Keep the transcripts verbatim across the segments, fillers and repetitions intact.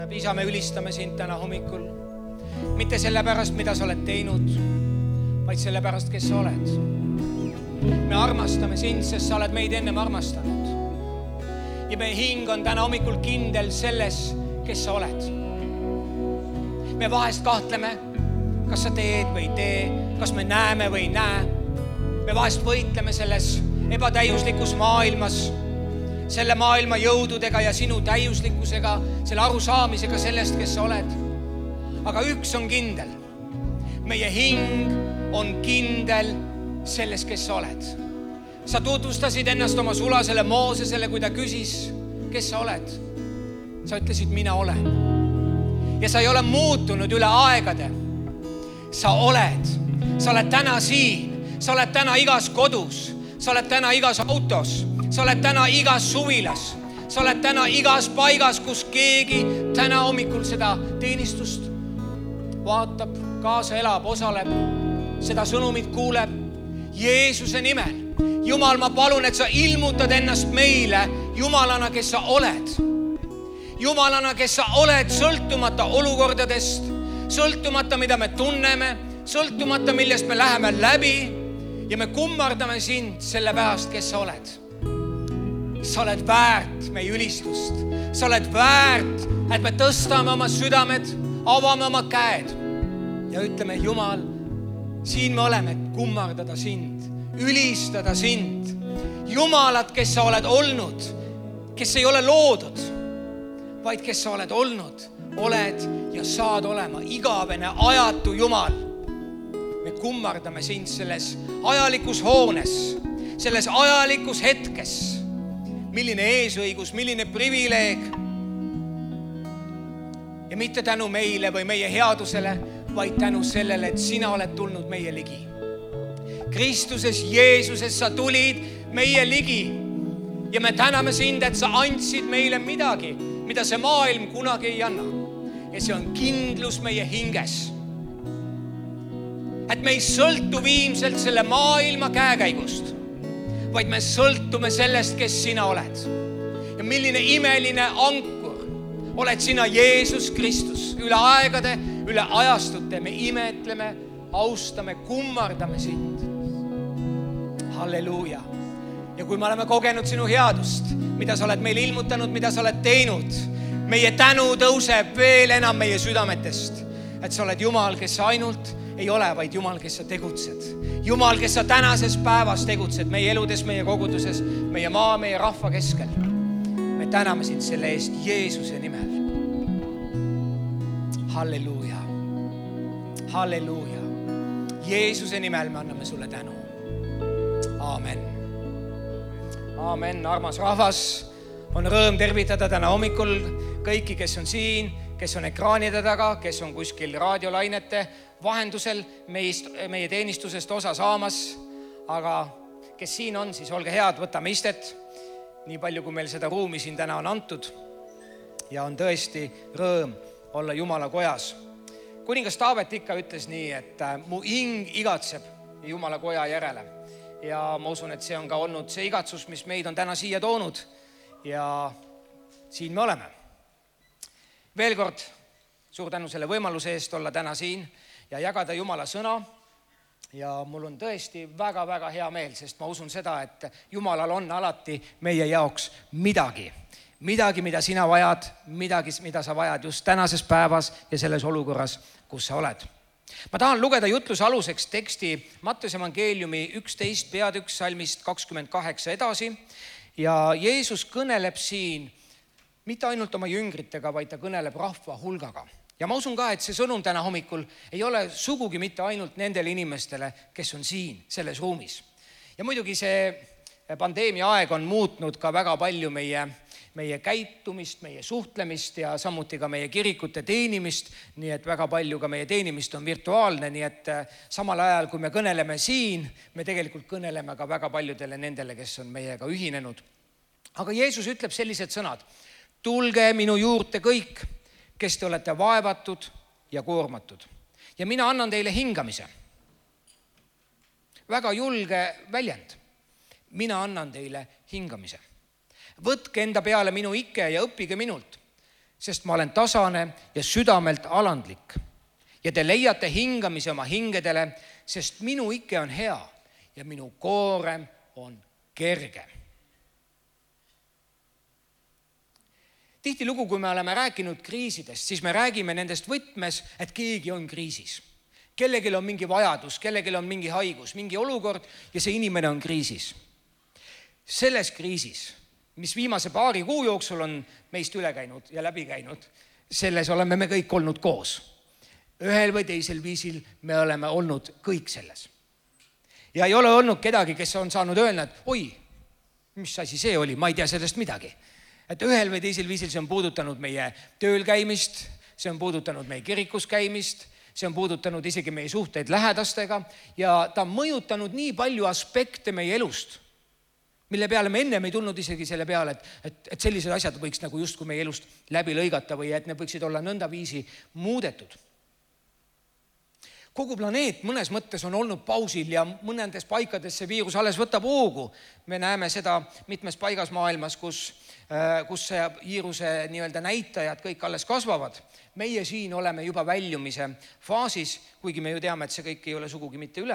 Isa, me ülistame sind täna hommikul. Mitte sellepärast, mida sa oled teinud, vaid sellepärast, kes sa oled. Me armastame sind, sest sa oled meid ennem armastanud. Ja meie hing on täna hommikul kindel selles, kes sa oled. Me vahest kahtleme, kas sa teed või ei tee, kas me näeme või ei näe. Me vahest võitleme selles ebatäiuslikus maailmas, selle maailma jõududega ja sinu täiuslikkusega, selle arusaamisega sellest, kes sa oled. Aga üks on kindel. Meie hing on kindel selles, kes sa oled. Sa tutvustasid ennast oma sulasele Moosesele, kui ta küsis, kes sa oled. Sa ütlesid, mina olen. Ja sa ei ole muutunud üle aegade. Sa oled. Sa oled täna siin. Sa oled täna igas kodus. Sa oled täna igas autos. Sa oled täna igas suvilas. Sa oled täna igas paigas, kus keegi täna hommikul seda teenistust vaatab, kaasa elab, osaleb, seda sõnumit kuuleb. Jeesuse nimel. Jumal, ma palun, et sa ilmutad ennast meile Jumalana, kes sa oled. Jumalana, kes sa oled, sõltumata olukordadest, sõltumata, mida me tunneme, sõltumata, millest me läheme läbi ja me kummardame sind selle pärast, kes sa oled. Sa oled väärt meie ülistust. Sa oled väärt, et me tõstame oma südamed, avame oma käed ja ütleme, Jumal, siin me oleme, et kummardada sind, ülistada sind. Jumalat, kes sa oled olnud, kes ei ole loodud, vaid kes sa oled olnud, oled ja saad olema igavene ajatu Jumal. Me kummardame sind selles ajalikus hoones, selles ajalikus hetkes. Milline eesõigus, milline privileeg. Ja mitte tänu meile või meie headusele, vaid tänu sellele, et sina oled tulnud meie ligi. Kristuses, Jeesuses sa tulid meie ligi. Ja me täname sind, et sa andsid meile midagi, mida see maailm kunagi ei anna. Ja see on kindlus meie hinges. Et me ei sõltu viimselt selle maailma käekäigust, vaid me sõltume sellest, kes sina oled. Ja milline imeline ankur oled sina, Jeesus Kristus, üle aegade, üle ajastute. Me imetleme, austame, kummardame sind. Halleluuja. Ja kui me oleme kogenud sinu headust, mida sa oled meile ilmutanud, mida sa oled teinud, meie tänu tõuseb veel enam meie südametest, et sa oled Jumal, kes ainult ei ole, vaid Jumal, kes sa tegutsed. Jumal, kes sa tänases päevas tegutsed meie eludes, meie koguduses, meie maa, meie rahva keskel. Me täname sind selle eest Jeesuse nimel. Halleluuja. Halleluuja. Jeesuse nimel me anname sulle tänu. Aamen. Aamen. Armas rahvas, on rõõm tervitada täna hommikul kõiki, kes on siin, kes on ekraanide taga, kes on kuskil raadiolainete vahendusel meist, meie teenistusest osa saamas, aga kes siin on, siis olge head, võtame istet, nii palju kui meil seda ruumi siin täna on antud ja on tõesti rõõm olla Jumala kojas. Kuningas Taavet ikka ütles nii, et mu hing igatseb Jumala koja järele ja ma usun, et see on ka olnud see igatsus, mis meid on täna siia toonud ja siin me oleme. Veel kord suur tänu selle võimaluse eest olla täna siin ja jagada Jumala sõna. Ja mul on tõesti väga-väga hea meel, sest ma usun seda, et Jumalal on alati meie jaoks midagi. Midagi, mida sina vajad, midagi, mida sa vajad just tänases päevas ja selles olukorras, kus sa oled. Ma tahan lugeda jutluse aluseks teksti Matteuse evangeeliumi üksteist peatükk salmist kakskümmend kaheksa edasi. Ja Jeesus kõneleb siin mitte ainult oma jüngritega, vaid ta kõneleb rahva hulgaga. Ja ma usun ka, et see sõnum täna hommikul ei ole sugugi mitte ainult nendele inimestele, kes on siin selles ruumis. Ja muidugi see pandeemia aeg on muutnud ka väga palju meie, meie käitumist, meie suhtlemist ja samuti ka meie kirikute teenimist, nii et väga palju ka meie teenimist on virtuaalne, nii et samal ajal, kui me kõneleme siin, me tegelikult kõneleme ka väga paljudele nendele, kes on meiega ühinenud. Aga Jeesus ütleb sellised sõnad, tulge minu juurde kõik, kes te olete vaevatud ja koormatud. Ja mina annan teile hingamise. Väga julge väljend. Mina annan teile hingamise. Võtke enda peale minu ikke ja õppige minult, sest ma olen tasane ja südamelt alandlik ja te leiate hingamise oma hingedele, sest minu ike on hea ja minu koorem on kerge. Tihtilugu, kui me oleme rääkinud kriisidest, siis me räägime nendest võtmes, et keegi on kriisis. Kellegil on mingi vajadus, kellegil on mingi haigus, mingi olukord ja see inimene on kriisis. Selles kriisis, mis viimase paari kuu jooksul on meist üle käinud ja läbi käinud, selles oleme me kõik olnud koos. Ühel või teisel viisil me oleme olnud kõik selles. Ja ei ole olnud kedagi, kes on saanud öelda, et oi, mis asi see oli, ma ei tea sellest midagi. Et ühel või teisel viisil see on puudutanud meie tööl käimist, see on puudutanud meie kirikus käimist, see on puudutanud isegi meie suhteid lähedastega ja ta on mõjutanud nii palju aspekte meie elust, mille peale me enne ei tulnud isegi selle peale, et, et, et sellised asjad võiks nagu justkui meie elust läbi lõigata või et need võiksid olla nõnda viisi muudetud. Kogu planeet mõnes mõttes on olnud pausil ja mõnendes paikades see viirus alles võtab hoogu. Me näeme seda mitmes paigas maailmas, kus, kus see viiruse nii-öelda näitajad kõik alles kasvavad. Meie siin oleme juba väljumise faasis, kuigi me ju teame, et see kõik ei ole sugugi mitte üle.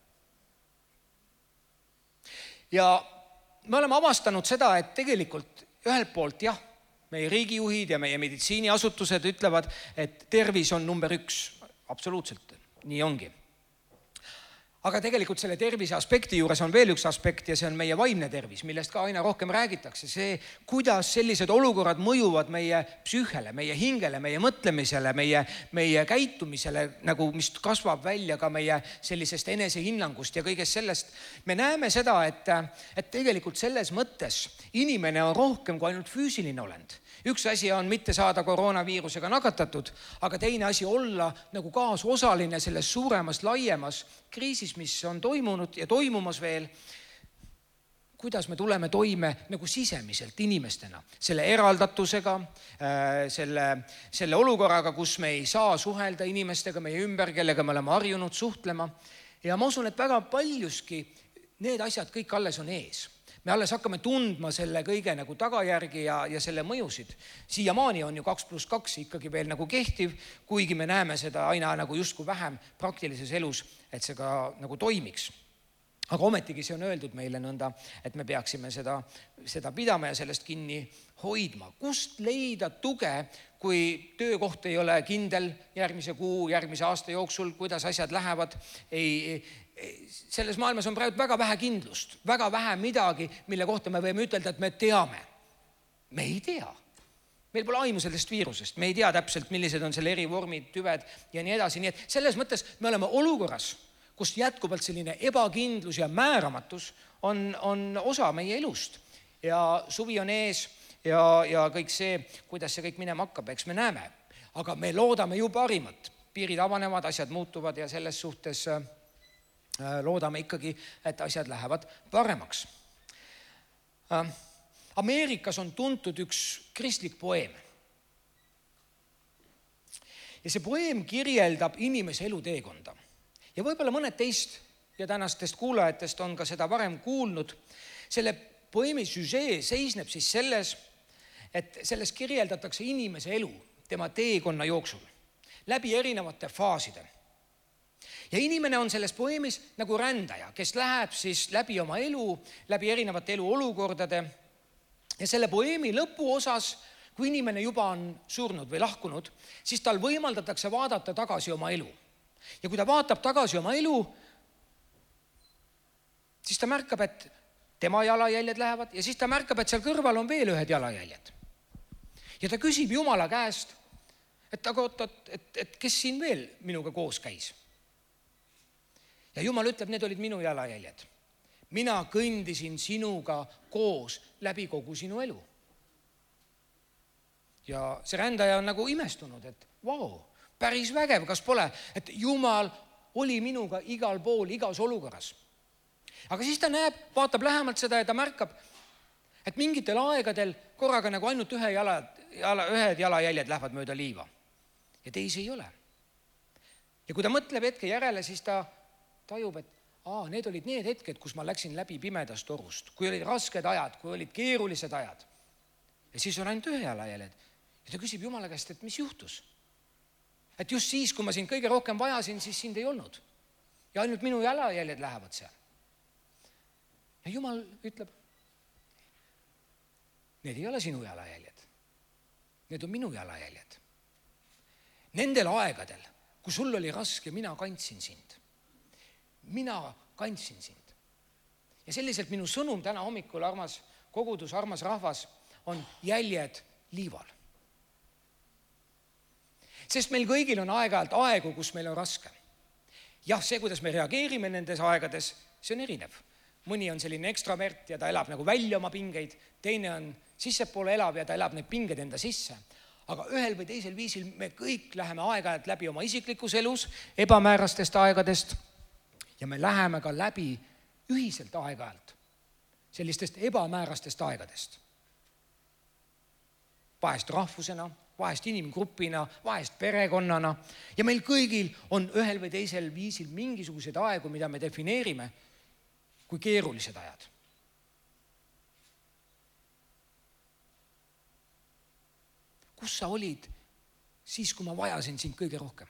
Ja me oleme avastanud seda, et tegelikult ühelt poolt jah, meie riigijuhid ja meie meditsiiniasutused ütlevad, et tervis on number üks, absoluutselt. Nii ongi. Aga tegelikult selle tervise aspekti juures on veel üks aspekt ja see on meie vaimne tervis, millest ka aina rohkem räägitakse. See, kuidas sellised olukorrad mõjuvad meie psüühele, meie hingele, meie mõtlemisele, meie, meie käitumisele, nagu mis kasvab välja ka meie sellisest enesehinnangust ja kõigest sellest. Me näeme seda, et, et tegelikult selles mõttes inimene on rohkem kui ainult füüsiline olend. Üks asi on mitte saada koroonaviirusega nakatatud, aga teine asi olla nagu kaasosaline selles suuremas, laiemas kriisis, mis on toimunud ja toimumas veel, kuidas me tuleme toime nagu sisemiselt inimestena, selle eraldatusega, selle, selle olukorraga, kus me ei saa suhelda inimestega meie ümber, kellega me oleme harjunud suhtlema. Ja ma usun, et väga paljuski need asjad kõik alles on ees. Me alles hakkame tundma selle kõige nagu tagajärgi ja, ja selle mõjusid. Siiamaani on ju kaks pluss kaks ikkagi veel nagu kehtiv, kuigi me näeme seda aina nagu justkui vähem praktilises elus, et see ka nagu toimiks. Aga ometigi see on öeldud meile nõnda, et me peaksime seda, seda pidama ja sellest kinni hoidma. Kust leida tuge, kui töökoht ei ole kindel järgmise kuu, järgmise aasta jooksul, kuidas asjad lähevad, ei... Selles maailmas on praegu väga vähe kindlust, väga vähe midagi, mille kohta me võime ütelda, et me teame. Me ei tea. Meil pole aimu sellest viirusest. Me ei tea täpselt, millised on selle eri vormid, tüved ja nii edasi. Nii et selles mõttes me oleme olukorras, kus jätkuvalt selline ebakindlus ja määramatus on, on osa meie elust. Ja suvi on ees ja, ja kõik see, kuidas see kõik minema hakkab, eks me näeme. Aga me loodame ju parimat. Piirid avanevad, asjad muutuvad ja selles suhtes... loodame ikkagi, et asjad lähevad paremaks. Ameerikas on tuntud üks kristlik poeem. Ja see poeem kirjeldab inimese eluteekonda. Ja võib-olla mõned teist ja tänastest kuulajatest on ka seda varem kuulnud. Selle poeemi süžee seisneb siis selles, et selles kirjeldatakse inimese elu, tema teekonna jooksul, läbi erinevate faaside. Ja inimene on selles poeemis nagu rändaja, kes läheb siis läbi oma elu, läbi erinevate eluolukordade. Ja selle poeemi lõpuosas, kui inimene juba on surnud või lahkunud, siis tal võimaldatakse vaadata tagasi oma elu. Ja kui ta vaatab tagasi oma elu, siis ta märkab, et tema jalajäljed lähevad ja siis ta märkab, et seal kõrval on veel ühed jalajäljed. Ja ta küsib Jumala käest, et, aga, et, et, et kes siin veel minuga koos käis. Ja Jumal ütleb, need olid minu jalajäljed. Mina kõndisin sinuga koos läbi kogu sinu elu. Ja see rändaja on nagu imestunud, et vau, päris vägev, kas pole, et Jumal oli minuga igal pool, igas olukorras. Aga siis ta näeb, vaatab lähemalt seda ja ta märkab, et mingitel aegadel korraga nagu ainult ühe jala, jala, ühed jalajäljed lähevad mööda liiva. Ja teisi ei ole. Ja kui ta mõtleb hetke järele, siis ta tajub, et aa, need olid need hetked, kus ma läksin läbi pimedast torust, kui olid rasked ajad, kui olid keerulised ajad. Ja siis on ainult ühe jalajäljed. Ja ta küsib Jumala käest, et mis juhtus? Et just siis, kui ma sind kõige rohkem vajasin, siis sind ei olnud. Ja ainult minu jalajäljed lähevad seal. Ja Jumal ütleb, need ei ole sinu jalajäljed. Need on minu jalajäljed. Nendel aegadel, kui sul oli raske, mina kandsin sind. Mina kandsin sind. Ja selliselt minu sõnum täna hommikul, armas kogudus, armas rahvas, on jäljed liival. Sest meil kõigil on aeg-ajalt aegu, kus meil on raske. Jah, see, kuidas me reageerime nendes aegades, see on erinev. Mõni on selline ekstravert ja ta elab nagu välja oma pingeid, teine on sissepoole elab ja ta elab need pinged enda sisse. Aga ühel või teisel viisil me kõik läheme aeg-ajalt läbi oma isiklikus elus, ebamäärastest aegadest ja me läheme ka läbi ühiselt aeg-ajalt sellistest ebamäärastest aegadest. Vahest rahvusena, vahest inimgrupina, vahest perekonnana ja meil kõigil on ühel või teisel viisil mingisugused aegu, mida me defineerime kui keerulised ajad. Kus sa olid siis, kui ma vajasin sind kõige rohkem?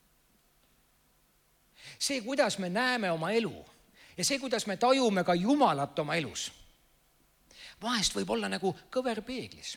See, kuidas me näeme oma elu ja see, kuidas me tajume ka Jumalat oma elus, vahest võib olla nagu kõver peeglis.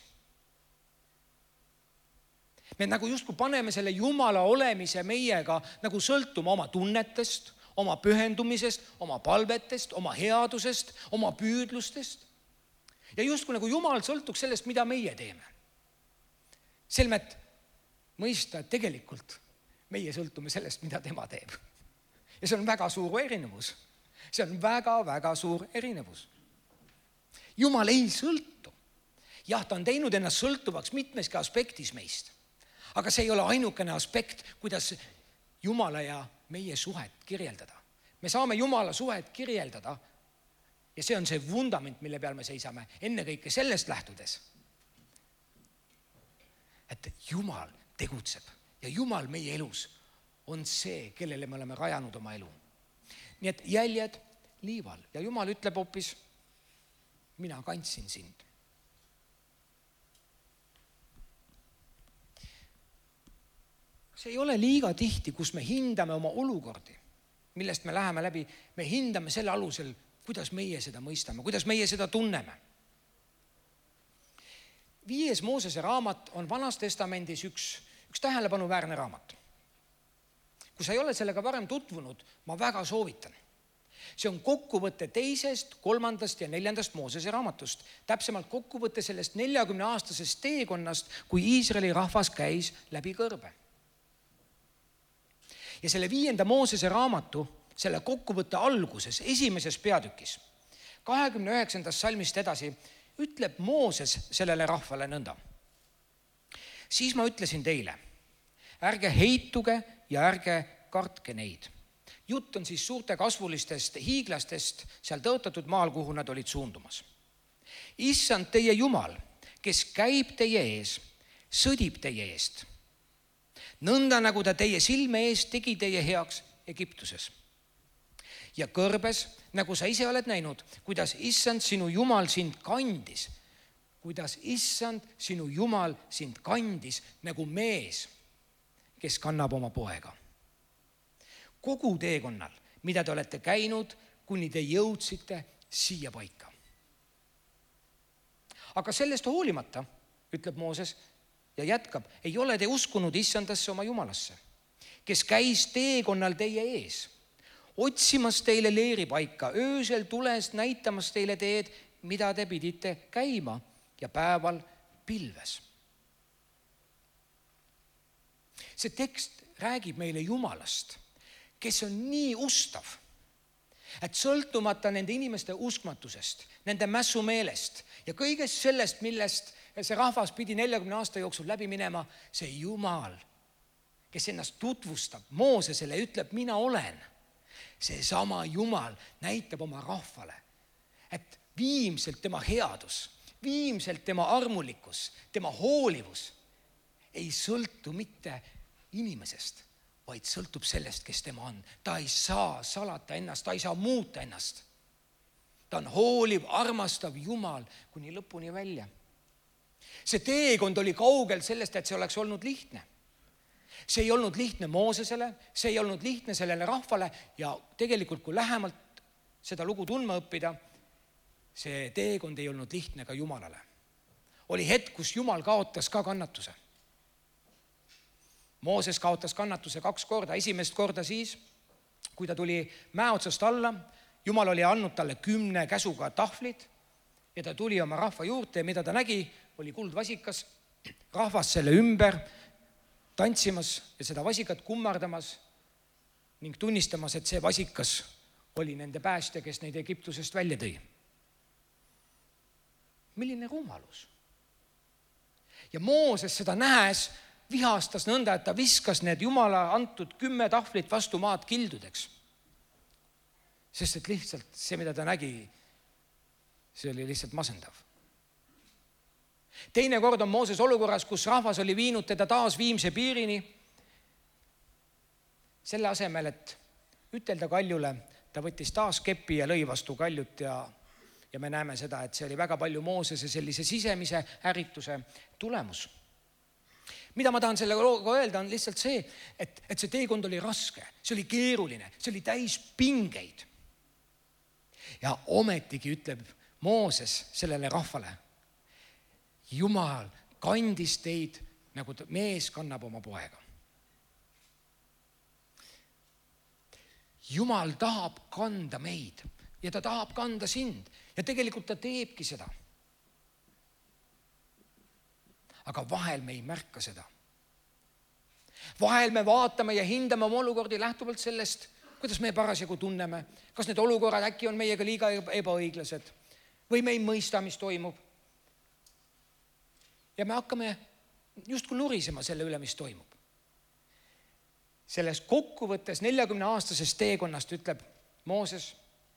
Me nagu justkui paneme selle Jumala olemise meiega nagu sõltuma oma tunnetest, oma pühendumisest, oma palvetest, oma headusest, oma püüdlustest. Ja justkui nagu Jumal sõltuks sellest, mida meie teeme. Selmet mõista, et tegelikult meie sõltume sellest, mida tema teeb. Ja see on väga suur erinevus. See on väga-väga suur erinevus. Jumal ei sõltu. Jah, ta on teinud ennast sõltuvaks mitmeski aspektis meist. Aga see ei ole ainukene aspekt, kuidas Jumala ja meie suhet kirjeldada. Me saame Jumala suhet kirjeldada ja see on see vundament, mille peal me seisame. Enne kõike sellest lähtudes, et Jumal tegutseb ja Jumal meie elus on see, kellele me oleme rajanud oma elu. Nii et jäljed liival ja Jumal ütleb hoopis, mina kandsin sind. See ei ole liiga tihti, kus me hindame oma olukordi, millest me läheme läbi, me hindame selle alusel, kuidas meie seda mõistame, kuidas meie seda tunneme. Viies Moosese raamat on Vanas Testamendis üks, üks tähelepanuväärne raamat. Kui sa ei ole sellega varem tutvunud, ma väga soovitan. See on kokkuvõte teisest, kolmandast ja neljandast Moosese raamatust. Täpsemalt kokkuvõte sellest neljakümne aastasest teekonnast, kui Iisraeli rahvas käis läbi kõrbe. Ja selle viienda Moosese raamatu, selle kokkuvõtte alguses, esimeses peatükis, kahekümne üheksandast salmist edasi, ütleb Mooses sellele rahvale nõnda. Siis ma ütlesin teile, ärge heituge ja ärge kartke neid. Jutt on siis suurte kasvulistest hiiglastest seal tõotatud maal, kuhu nad olid suundumas. Issand teie Jumal, kes käib teie ees, sõdib teie eest. Nõnda nagu ta teie silme ees tegi teie heaks Egiptuses. Ja kõrbes, nagu sa ise oled näinud, kuidas Issand sinu Jumal sind kandis, kuidas Issand sinu Jumal sind kandis nagu mees, kes kannab oma poega. Kogu teekonnal, mida te olete käinud, kuni te jõudsite siia paika. Aga sellest hoolimata, ütleb Mooses ja jätkab, ei ole te uskunud Issandasse oma Jumalasse, kes käis teekonnal teie ees, otsimas teile leeripaika, öösel tulest näitamas teile teed, mida te pidite käima ja päeval pilves. See tekst räägib meile Jumalast, kes on nii ustav, et sõltumata nende inimeste uskmatusest, nende mässumeelest ja kõigest sellest, millest see rahvas pidi neljakümne aasta jooksul läbi minema, see Jumal, kes ennast tutvustab Moosesele, ütleb, mina olen. See sama Jumal näitab oma rahvale, et viimselt tema headus, viimselt tema armulikkus, tema hoolivus ei sõltu mitte inimesest, vaid sõltub sellest, kes tema on. Ta ei saa salata ennast, ta ei saa muuta ennast. Ta on hooliv, armastav Jumal kuni lõpuni välja. See teekond oli kaugel sellest, et see oleks olnud lihtne. See ei olnud lihtne Moosesele, see ei olnud lihtne sellele rahvale ja tegelikult, kui lähemalt seda lugu tundma õppida, see teekond ei olnud lihtne ka Jumalale. Oli hetk, kus Jumal kaotas ka kannatuse. Mooses kaotas kannatuse kaks korda. Esimest korda siis, kui ta tuli mäe otsast alla, Jumal oli andnud talle kümne käsuga tahvlid ja ta tuli oma rahva juurde ja mida ta nägi, oli kuldvasikas, rahvas selle ümber tantsimas ja seda vasikat kummardamas ning tunnistamas, et see vasikas oli nende päästja, kes neid Egiptusest välja tõi. Milline rumalus. Ja Mooses seda nähes vihastas nõnda, et ta viskas need Jumala antud kümme tahvlit vastu maad kildudeks. Sest et lihtsalt see, mida ta nägi, see oli lihtsalt masendav. Teine kord on Mooses olukorras, kus rahvas oli viinud teda taas viimse piirini. Selle asemel, et ütelda kaljule, ta võttis taas kepi ja lõi vastu kaljut ja, ja me näeme seda, et see oli väga palju Moosese sellise sisemise ärrituse tulemus. Mida ma tahan selle looga öelda, on lihtsalt see, et, et see teekond oli raske, see oli keeruline, see oli täis pingeid. Ja ometigi ütleb Mooses sellele rahvale, Jumal kandis teid, nagu mees kannab oma poega. Jumal tahab kanda meid ja ta tahab kanda sind ja tegelikult ta teebki seda. Aga vahel me ei märka seda. Vahel me vaatame ja hindame oma olukordi lähtuvalt sellest, kuidas me parasjagu tunneme, kas need olukorrad äkki on meiega liiga ebaõiglased või me ei mõista, mis toimub. Ja me hakkame justkui nurisema selle üle, mis toimub. Selles kokkuvõttes neljakümne aastasest teekonnast ütleb Mooses,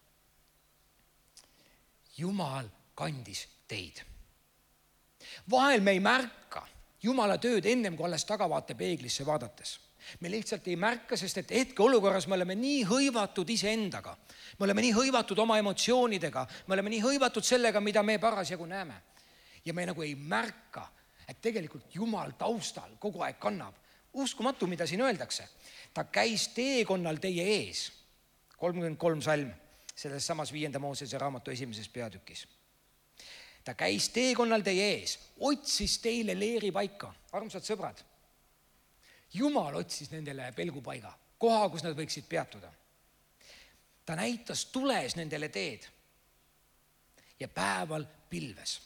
Jumal kandis teid. Vahel me ei märka Jumala tööd ennem, kui alles tagavaate peeglisse vaadates. Me lihtsalt ei märka, sest et hetke olukorras me oleme nii hõivatud iseendaga. Me oleme nii hõivatud oma emotsioonidega. Me oleme nii hõivatud sellega, mida me parasjagu näeme. Ja me nagu ei märka, et tegelikult Jumal taustal kogu aeg kannab. Uskumatu, mida siin öeldakse. Ta käis teekonnal teie ees. kolmkümmend kolm salm selles samas viienda Moosese raamatu esimeses peatükis. Ta käis teekonnal teie ees, otsis teile leeri paika. Armsad sõbrad, Jumal otsis nendele pelgupaiga, koha, kus nad võiksid peatuda. Ta näitas tules nendele teed ja päeval pilves.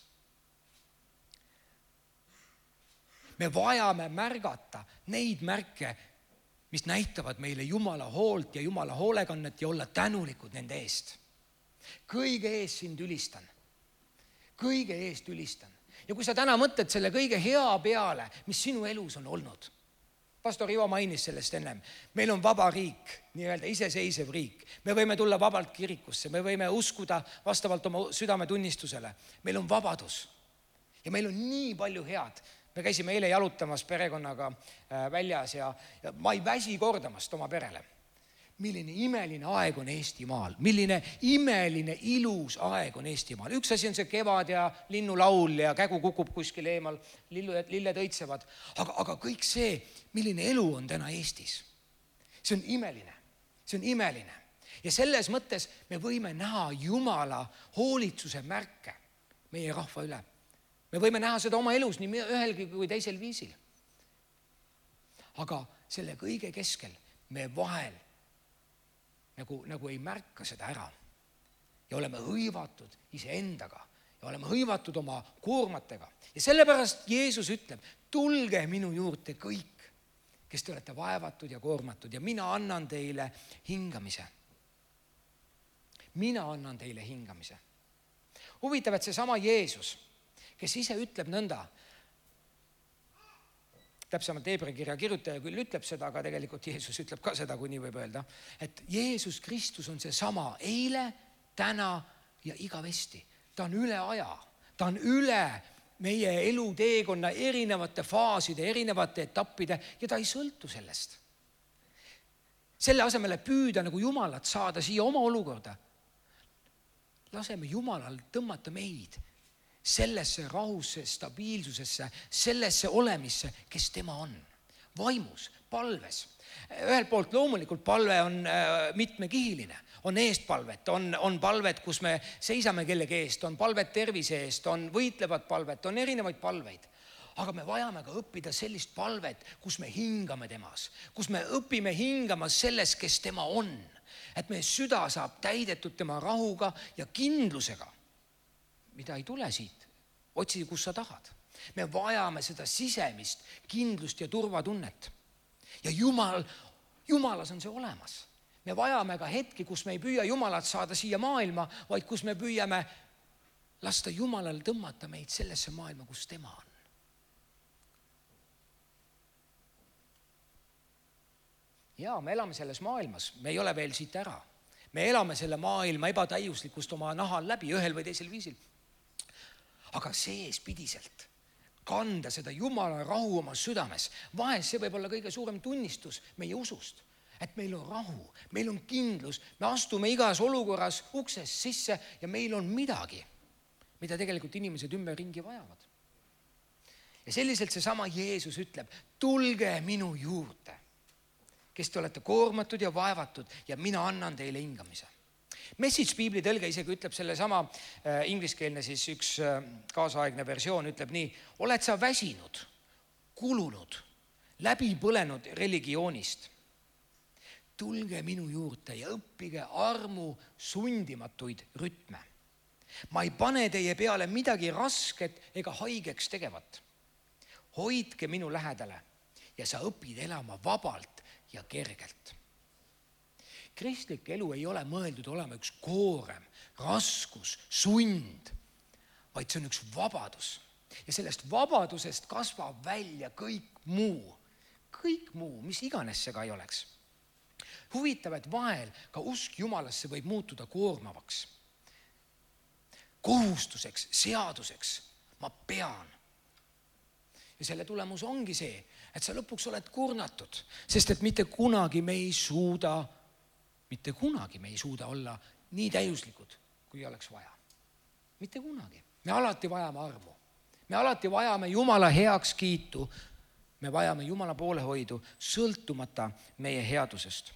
Me vajame märgata neid märke, mis näitavad meile Jumala hoolt ja Jumala hoolekannet ja olla tänulikud nende eest. Kõige eest sind ülistan. Kõige eest ülistan. Ja kui sa täna mõtled selle kõige hea peale, mis sinu elus on olnud. Pastor Ivo mainis sellest ennem. Meil on vaba riik, nii-öelda iseseisev riik. Me võime tulla vabalt kirikusse, me võime uskuda vastavalt oma südametunnistusele. Meil on vabadus ja meil on nii palju head. Me käisime eile jalutamas perekonnaga väljas ja, ja ma ei väsi kordamast oma perele. Milline imeline aeg on Eestimaal, milline imeline ilus aeg on Eestimaal. Üks asi on see kevad ja linnulaul ja kägu kukub kuskil eemal, lilled õitsevad, aga, aga kõik see, milline elu on täna Eestis. See on imeline, see on imeline. Ja selles mõttes me võime näha Jumala hoolitsuse märke meie rahva üle. Me võime näha seda oma elus nii ühelgi kui teisel viisil. Aga selle kõige keskel me vahel nagu, nagu ei märka seda ära. Ja oleme hõivatud iseendaga ja oleme hõivatud oma koormatega. Ja sellepärast Jeesus ütleb, tulge minu juurde kõik, kes te olete vaevatud ja koormatud ja mina annan teile hingamise. Mina annan teile hingamise. Huvitav, et see sama Jeesus, kes ise ütleb nõnda, täpsemalt Heebrea kirja kirjutaja küll ütleb seda, aga tegelikult Jeesus ütleb ka seda, kui nii võib öelda, et Jeesus Kristus on see sama eile, täna ja igavesti. Ta on üle aja, ta on üle meie eluteekonna erinevate faaside, erinevate etappide ja ta ei sõltu sellest. Selle asemele püüda nagu Jumalat saada siia oma olukorda. Laseme Jumalal tõmmata meid sellesse rahusse, stabiilsusesse, sellesse olemisse, kes tema on. Vaimus, palves. Ühelt poolt loomulikult palve on mitmekihiline. On eestpalvet, on, on palvet, kus me seisame kellegi eest, on palvet tervise eest, on võitlevad palvet, on erinevaid palveid. Aga me vajame ka õppida sellist palvet, kus me hingame temas, kus me õpime hingama selles, kes tema on. Et meie süda saab täidetud tema rahuga ja kindlusega, mida ei tule siit. Otsi, kus sa tahad. Me vajame seda sisemist kindlust ja turvatunnet. Ja Jumal, Jumalas on see olemas. Me vajame ka hetki, kus me ei püüa Jumalat saada siia maailma, vaid kus me püüame lasta Jumalal tõmmata meid sellesse maailma, kus tema on. Ja me elame selles maailmas, me ei ole veel siit ära. Me elame selle maailma ebatäiuslikust oma nahal läbi ühel või teisel viisil. Aga seespidiselt kanda seda Jumala rahu oma südames. Vahest see võib olla kõige suurem tunnistus meie usust. Et meil on rahu, meil on kindlus, me astume igas olukorras uksest sisse ja meil on midagi, mida tegelikult inimesed ümber ringi vajavad. Ja selliselt see sama Jeesus ütleb, tulge minu juurde, kes te olete koormatud ja vaevatud ja mina annan teile hingamise. Message Piibli tõlge isegi ütleb selle sama äh, ingliskeelne siis üks äh, kaasaegne versioon ütleb nii, oled sa väsinud, kulunud, läbi põlenud religioonist. Tulge minu juurde ja õppige armu sundimatuid rütme. Ma ei pane teie peale midagi rasket ega haigeks tegevat. Hoidke minu lähedale ja sa õpid elama vabalt ja kergelt. Kristlik elu ei ole mõeldud olema üks koorem, raskus, sund, vaid see on üks vabadus. Ja sellest vabadusest kasvab välja kõik muu, kõik muu, mis iganes see ka ei oleks. Huvitav, et vahel ka usk Jumalasse võib muutuda koormavaks. Kohustuseks, seaduseks, ma pean. Ja selle tulemus ongi see, et sa lõpuks oled kurnatud, sest et mitte kunagi me ei suuda, mitte kunagi me ei suuda olla nii täiuslikud, kui oleks vaja. Mitte kunagi. Me alati vajame armu. Me alati vajame Jumala heaks kiitu. Me vajame Jumala poolehoidu, sõltumata meie headusest.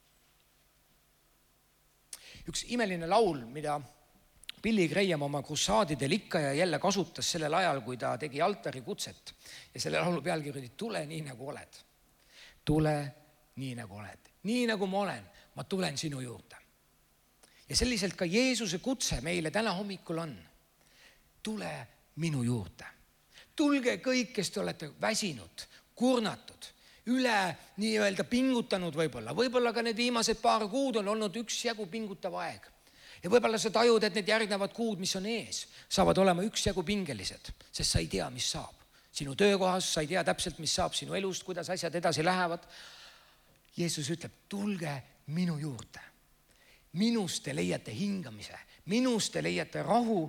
Üks imeline laul, mida Billy Graham oma krussaadidel ikka ja jälle kasutas sellel ajal, kui ta tegi altari kutset. Ja selle laulu pealkiri oli Tule nii nagu oled. Tule nii nagu oled. Nii nagu ma olen, ma tulen sinu juurde. Ja selliselt ka Jeesuse kutse meile täna hommikul on. Tule minu juurde. Tulge kõik, kes te olete väsinud, kurnatud, üle nii-öelda pingutanud võib-olla. Võib-olla ka need viimased paar kuud on olnud üks jagu pingutav aeg. Ja võib-olla sa tajud, et need järgnevad kuud, mis on ees, saavad olema üks jagu pingelised, sest sa ei tea, mis saab. Sinu töökohas sa ei tea täpselt, mis saab sinu elust, kuidas asjad edasi lähevad. Jeesus ütleb, tulge minu juurde. Minust te leiate hingamise, minust te leiate rahu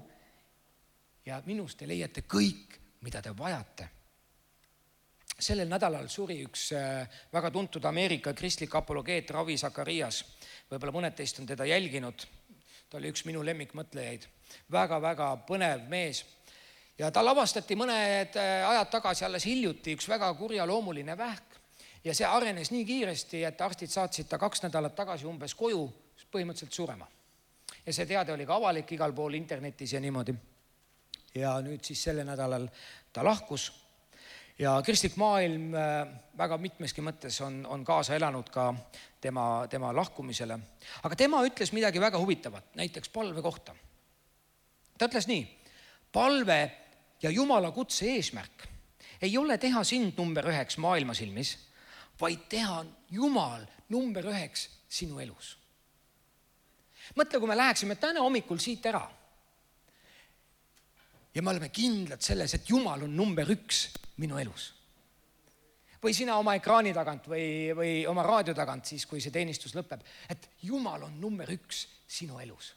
ja minust te leiate kõik, mida te vajate. Sellel nädalal suri üks väga tuntud Ameerika kristlik apologeet Ravi Zacharias. Võib-olla mõned teist on teda jälginud. Ta oli üks minu lemmikmõtlejaid. Väga-väga põnev mees. Ja ta lavastati mõned ajad tagasi alles hiljuti üks väga kurja loomuline vähk. Ja see arenes nii kiiresti, et arstid saatsid ta kaks nädalat tagasi umbes koju põhimõtteliselt surema. Ja see teade oli ka avalik igal pool internetis ja niimoodi. Ja nüüd siis selle nädalal ta lahkus. Ja kristlik maailm väga mitmeski mõttes on, on kaasa elanud ka tema, tema lahkumisele. Aga tema ütles midagi väga huvitavat, näiteks palve kohta. Ta ütles nii, palve ja Jumala kutse eesmärk ei ole teha sind number üheks maailma silmis, vaid teha Jumal number üheks sinu elus. Mõtle, kui me läheksime täna hommikul siit ära ja me oleme kindlad selles, et Jumal on number üks minu elus. Või sina oma ekraani tagant või, või oma raadio tagant siis, kui see teenistus lõpeb, et Jumal on number üks sinu elus.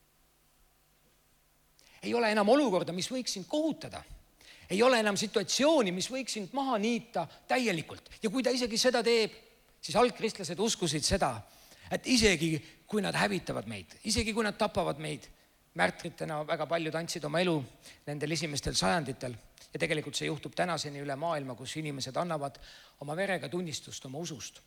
Ei ole enam olukorda, mis võiks sind kohutada. Ei ole enam situatsiooni, mis võiks sind maha niita täielikult. Ja kui ta isegi seda teeb, siis algkristlased uskusid seda, et isegi kui nad hävitavad meid, isegi kui nad tapavad meid, märtritena väga paljud andsid oma elu nendel esimestel sajanditel ja tegelikult see juhtub tänaseni üle maailma, kus inimesed annavad oma verega tunnistust oma usust.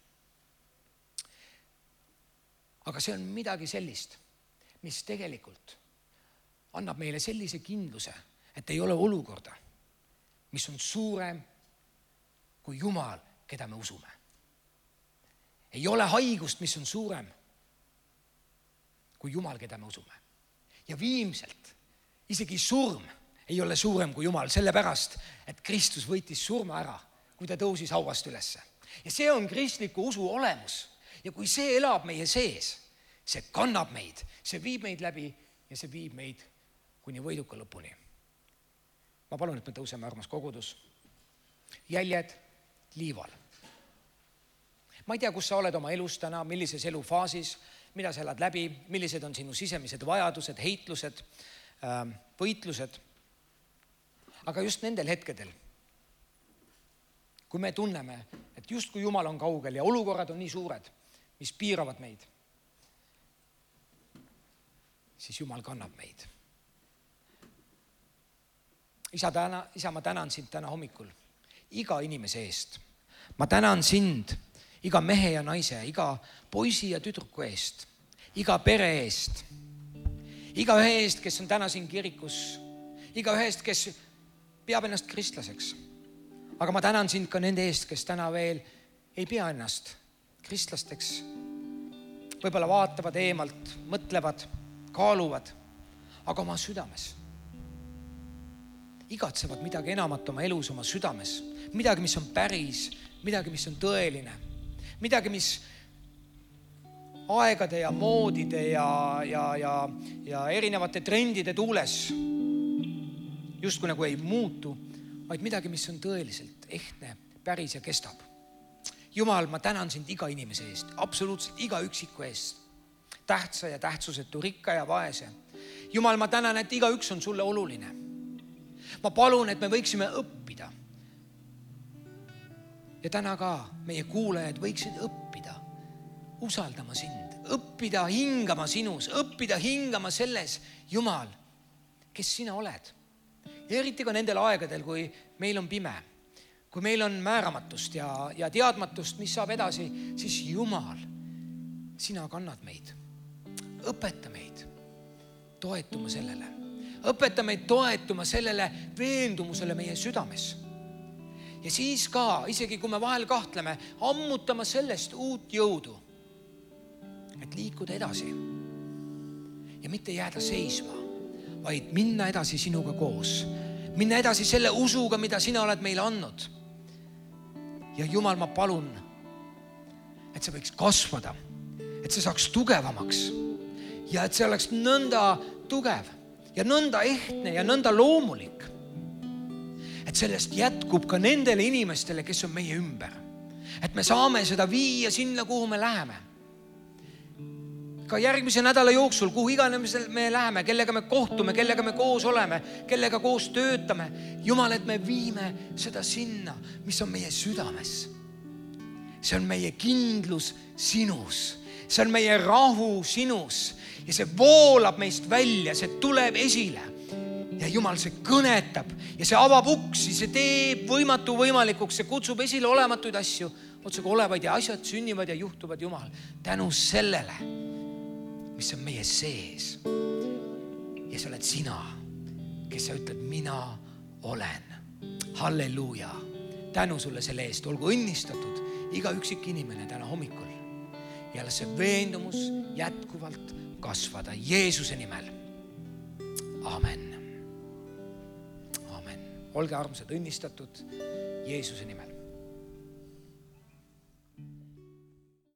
Aga see on midagi sellist, mis tegelikult annab meile sellise kindluse, et ei ole olukorda, mis on suurem kui Jumal, keda me usume. Ei ole haigust, mis on suurem kui Jumal, keda me usume. Ja viimselt, isegi surm ei ole suurem kui Jumal, sellepärast, et Kristus võitis surma ära, kui ta tõusis hauast ülesse. Ja see on kristliku usu olemus. Ja kui see elab meie sees, see kannab meid, see viib meid läbi ja see viib meid kuni võiduka lõpuni. Ma palun, et me tõuseme, armas kogudus. Jäljed liival. Ma ei tea, kus sa oled oma elus täna, millises elufaasis, mida sa elad läbi, millised on sinu sisemised vajadused, heitlused, võitlused. Aga just nendel hetkedel, kui me tunneme, et just kui Jumal on kaugel ja olukorrad on nii suured, mis piiravad meid, siis Jumal kannab meid. Isa, täna, isa, ma tänan sind täna hommikul iga inimese eest. Ma tänan sind iga mehe ja naise, iga poisi ja tüdruku eest, iga pere eest, iga ühe eest, kes on täna siin kirikus, iga ühe eest, kes peab ennast kristlaseks. Aga ma tänan sind ka nende eest, kes täna veel ei pea ennast kristlasteks. Võib-olla vaatavad eemalt, mõtlevad, kaaluvad, aga oma südames igatsevad midagi enamat oma elus, oma südames. Midagi, mis on päris, midagi, mis on tõeline. Midagi, mis aegade ja moodide ja, ja, ja, ja erinevate trendide tuules justkui nagu ei muutu, vaid midagi, mis on tõeliselt ehtne, päris ja kestab. Jumal, ma tänan sind iga inimese eest, absoluutselt iga üksiku eest. Tähtsa ja tähtsusetu, rikka ja vaese. Jumal, ma tänan, et iga üks on sulle oluline. Ma palun, et me võiksime õppida. Ja täna ka meie kuulajad võiksid õppida, usaldama sind, õppida hingama sinus, õppida hingama selles, Jumal, kes sina oled. Ja eriti ka nendel aegadel, kui meil on pime, kui meil on määramatust ja, ja teadmatust, mis saab edasi, siis Jumal, sina kannad meid. Õpeta meid toetuma sellele. Õpeta meid toetuma sellele veendumusele meie südames. Ja siis ka, isegi kui me vahel kahtleme, ammutama sellest uut jõudu, et liikuda edasi ja mitte jääda seisma, vaid minna edasi sinuga koos. Minna edasi selle usuga, mida sina oled meile andnud. Ja Jumal, ma palun, et see võiks kasvada, et see saaks tugevamaks ja et see oleks nõnda tugev ja nõnda ehtne ja nõnda loomulik, et sellest jätkub ka nendele inimestele, kes on meie ümber. Et me saame seda viia sinna, kuhu me läheme. Ka järgmise nädala jooksul, kuhu iganes me läheme, kellega me kohtume, kellega me koos oleme, kellega koos töötame. Jumal, et me viime seda sinna, mis on meie südames. See on meie kindlus sinus. See on meie rahu sinus. Ja see voolab meist välja, see tuleb esile. Ja Jumal, see kõnetab ja see avab uksi, see teeb võimatu võimalikuks, see kutsub esile olematuid asju, otsaga olevaid ja asjad sünnivad ja juhtuvad, Jumal, tänu sellele, mis on meie sees. Ja sa oled sina, kes sa ütled, mina olen. Halleluuja. Tänu sulle selle eest, olgu õnnistatud iga üksik inimene täna hommikul. Ja las see veendumus jätkuvalt kasvada Jeesuse nimel. Amen. Amen. Olge armsad õnnistatud Jeesuse nimel.